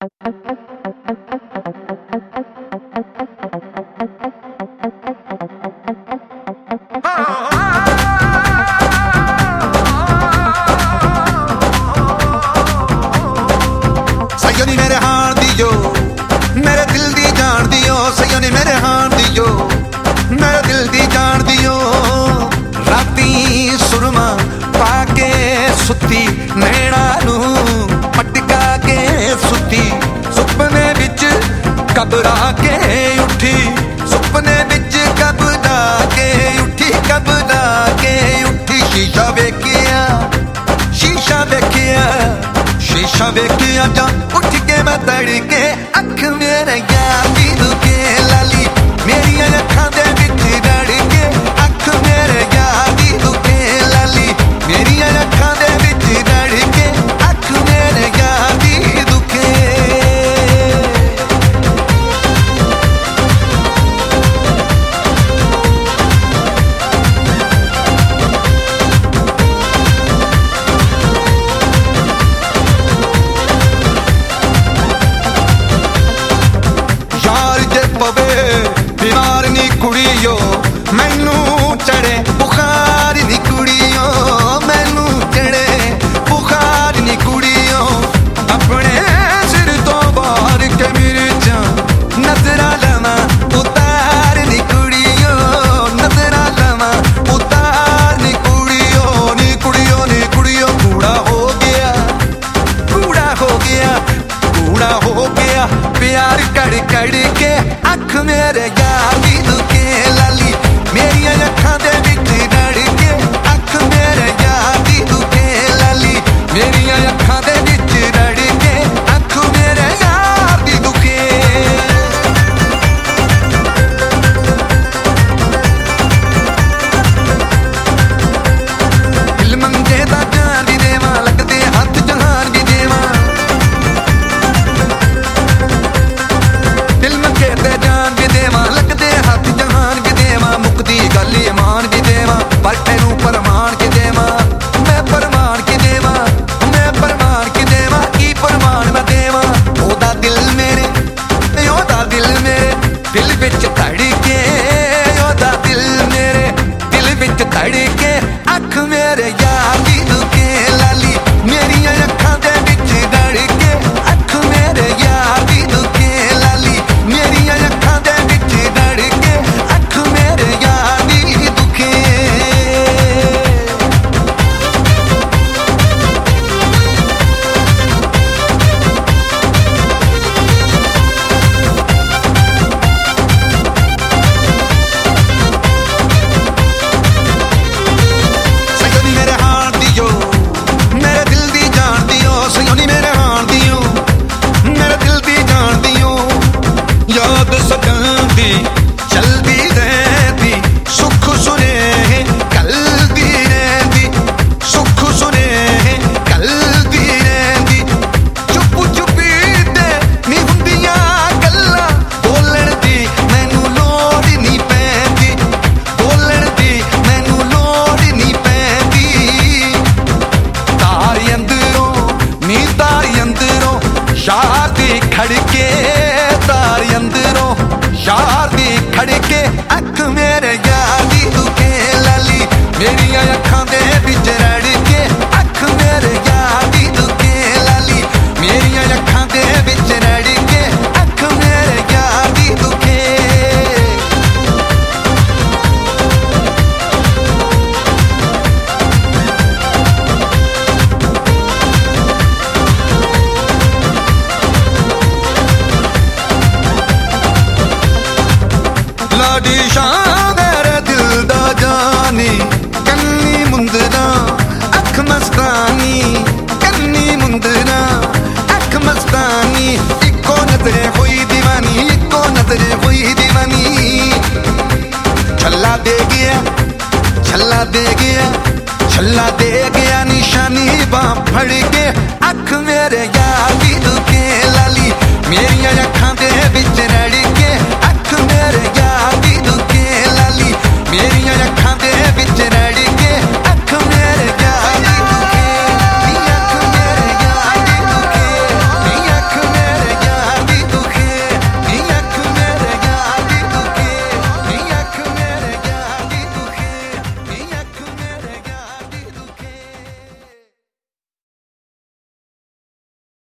सयोनी मेरे हार दियो, मेरे दिल दी जान दियो। सयोनी मेरे हार दियो, मेरे दिल दी जान दियो। राती सुरमा पाके सुती नैना नू पटका के सुती। सुपने विच घबरा के उठी, सुपने विच घबरा के उठी, घबरा के उठी। शीशा वेखिया, शीशा वेखिया, शीशा वेखिया जा उठ के मैं तड़के। अख मेरे यार दी दुखे लाली मेरी अखां दे विच रड़ के। अख मेरे यार दी दुखे लाली मेरी अखां दे विच रड़ के। अख मेरे यार दी दुखे। बीमार नी कुड़ियो मैनू चढ़े बुखार नी कुड़ियो, मैनू चढ़े बुखार नी कुड़ियो। अपने सिर तो बाहर के मिर्चा नजरा लवा उतार नी कुड़ियो, नजरा लवा उतार नी कुड़ियो। नी कुड़ियो, नी कुड़ियो कूड़ा हो गया, कूड़ा हो गया, कूड़ा हो गया। प्यार कड़ कड़ के अख मेरे यार दी दुखे लाली मेरी अखां दे विच रड़ के। अख मेरे यार दी दुखे लाली मेरी अखां दे विच रड़ के। अख मेरे यार दी दुखे। दिल मंगे दा जान भी देवां, लगदे हथ जहान भी देवां। दिल मंगे ते जान भी देवां, लगदे हथ जहान भी देवां। मुकदी गल ईमान भी देवां, पर तैनू परमान के देवां। मैं परमान के देवां, मैं परमान के देवां। की परमान मैं देवां? ओदा दिल मेरे, ओदा दिल मेरे दिल विच धड़के। ओदा दिल मेरे दिल विच धड़के। अख मेरे यार दी दुखे लाली मेरी अखां दे विच रड़ के। अख मेरे यार दी दुखे लाली मेरी अखां दे विच रड़ के। अख मेरे यार दी दुखे। सयोनी मेरे हार दियो, मेरे दिल दी जान दियो। सयोनी मेरे हार दियो, मेरे दिल दी जान दियो। याद सजन दी चलदी रहंदी, सुख सुने कलदी रहंदी, सुख सुने कलदी रहंदी। चुप चुपी ते नी हुंदियां गल्लां, बोलण दी मैनू लोड़ नी पैंदी, बोलण दी मैनू लोड़ नी पैंदी। तारी अंदरों नी तारी अंदरों यार दी खड़के। तारी अंदरों यार दी खड़के। अख मेरे यार दी दुखे लाली मेरी अखां दे विच रड़ के। अख मेरे यार दी दुखे लाली मेरी अखां दे विच रड़ के। अख मेरे यार दी दुखे। लाडी शान मेरे दिल दा जानी, कन्नी मुंदरा अख मस्तानी, कन्नी मुंदरा अख मस्तानी। इको नजरे होई दीवानी, इको नजरे होई दीवानी। छल्ला दे गया, छल्ला दे गया, छल्ला दे गया। निशानी बां फड़